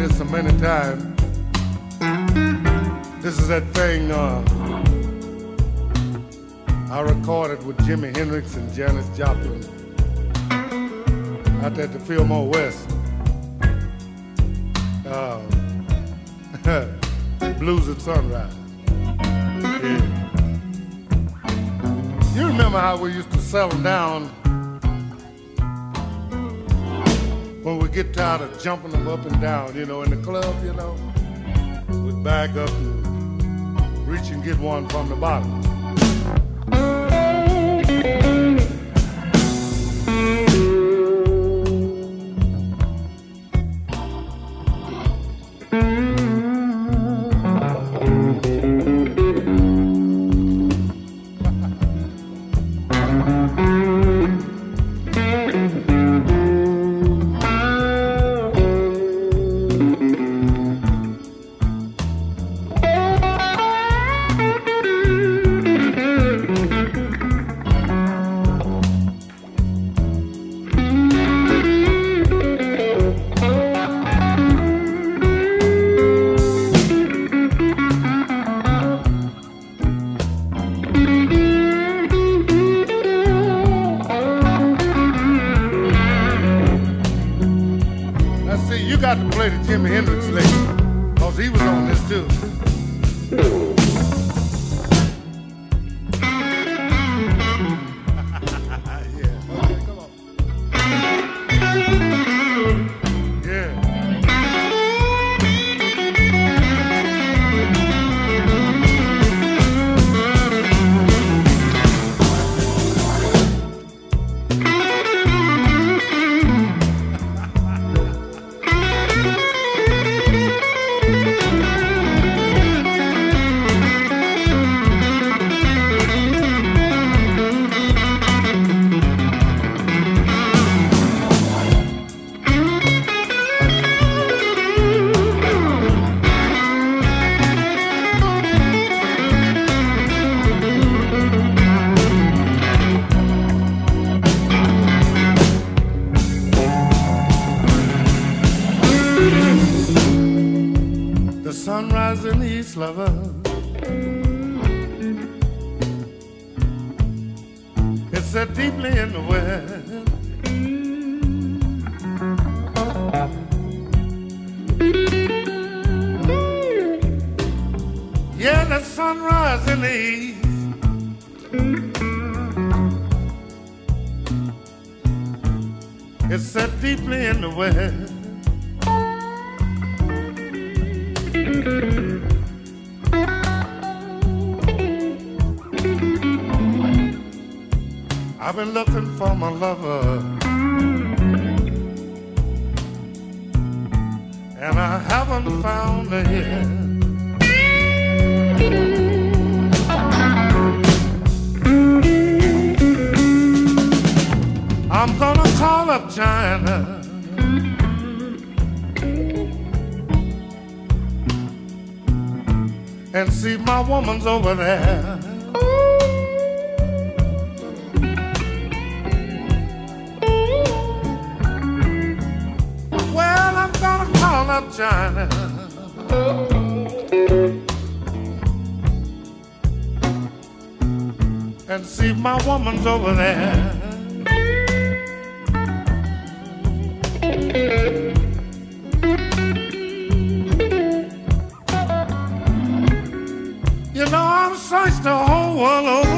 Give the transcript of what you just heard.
this so many times. This is that thing I recorded with Jimi Hendrix and Janis Joplin out at the Fillmore West. Blues at Sunrise. Yeah. You remember how we used to settle down when we get tired of jumping them up and down, you know, in the club, you know? We'd back up and reach and get one from the bottom. I've been looking for my lover, and I haven't found her yet. I'm gonna call up China and see my woman's over there. Up China and see if my woman's over there. You know, I've searched the whole world over.